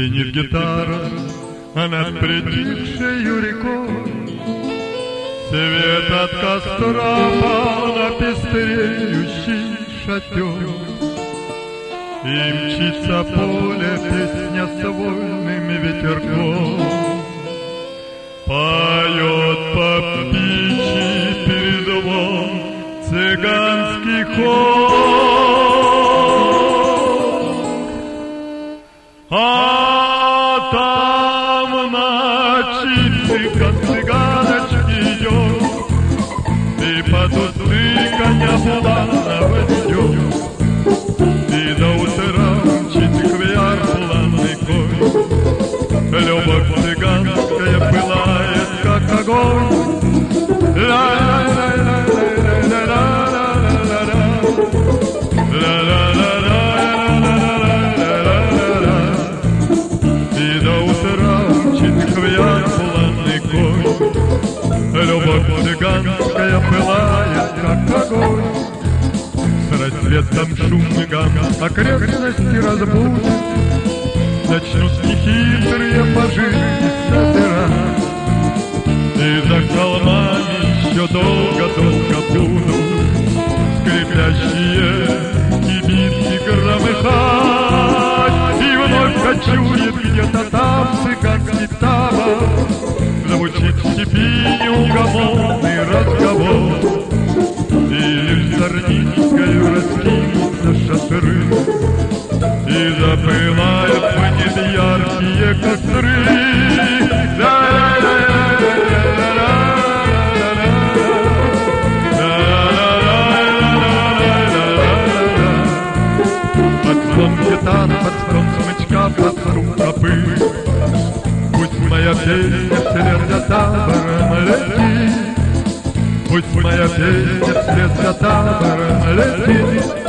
Звенит гитара, а над притихшею рекой свет от костра пал на пестреющий шатер. И мчится поле песня с вольным ветерком, поет по печи передвон цыганский хор. А там ночи цыганочки идет, и под узцы коня буланного ведет, и до утра мчит квяр буланный конь. Любовь цыганская пылает, как огонь. И до утра мчит квяр буланный конь. Любовь цыганская пылает, как огонь. С рассветом шум и гам окрестности разбудит, начнут нехитрые пажи собирать. И за холмами еще долго-долго будут скрипящие кибитки громыхать. И вновь кочует где-то там цыганский табор, звучит в степи неугомонный разговор. И лишь Зарницкою раскинутся шатры, и запылают в небе яркие костры. Под звон гитар, под стон смычка, под струн копыт, пусть моя песня вслед за табором летит, пусть моя песня вслед за табором летит.